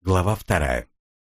Глава 2.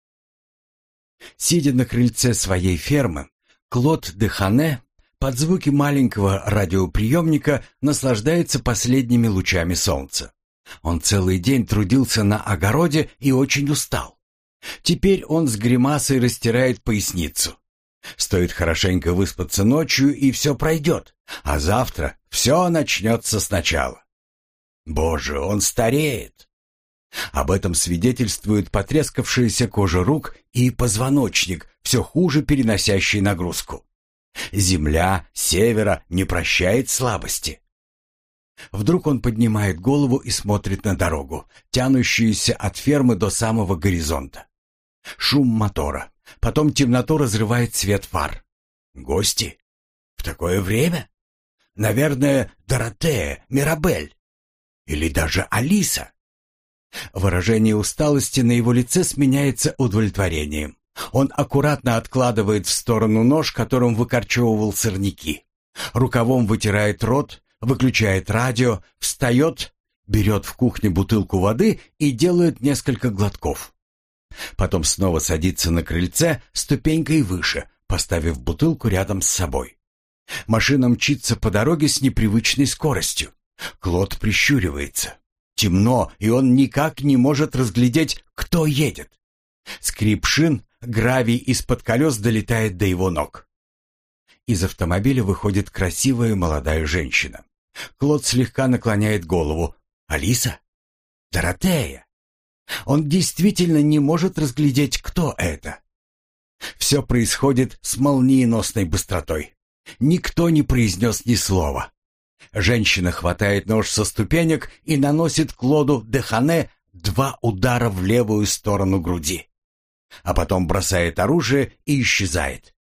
Сидя на крыльце своей фермы, Клод де Хане под звуки маленького радиоприемника наслаждается последними лучами солнца. Он целый день трудился на огороде и очень устал. Теперь он с гримасой растирает поясницу. Стоит хорошенько выспаться ночью, и все пройдет, а завтра все начнется сначала. Боже, он стареет. Об этом свидетельствует потрескавшаяся кожа рук и позвоночник, все хуже переносящий нагрузку. Земля севера не прощает слабости. Вдруг он поднимает голову и смотрит на дорогу, тянущуюся от фермы до самого горизонта. Шум мотора, потом темноту разрывает свет фар. Гости? В такое время? Наверное, Доротея, Мирабель. Или даже Алиса. Выражение усталости на его лице сменяется удовлетворением. Он аккуратно откладывает в сторону нож, которым выкорчевывал сорняки. Рукавом вытирает рот, выключает радио, встает, берет в кухне бутылку воды и делает несколько глотков. Потом снова садится на крыльце ступенькой выше, поставив бутылку рядом с собой. Машина мчится по дороге с непривычной скоростью. Клод прищуривается. Темно, и он никак не может разглядеть, кто едет. Скрип шин, гравий из-под колес долетает до его ног. Из автомобиля выходит красивая молодая женщина. Клод слегка наклоняет голову. «Алиса? Доротея?» Он действительно не может разглядеть, кто это. Все происходит с молниеносной быстротой. Никто не произнес ни слова. Женщина хватает нож со ступенек и наносит Клоду де Хане 2 удара в левую сторону груди. А потом бросает оружие и исчезает.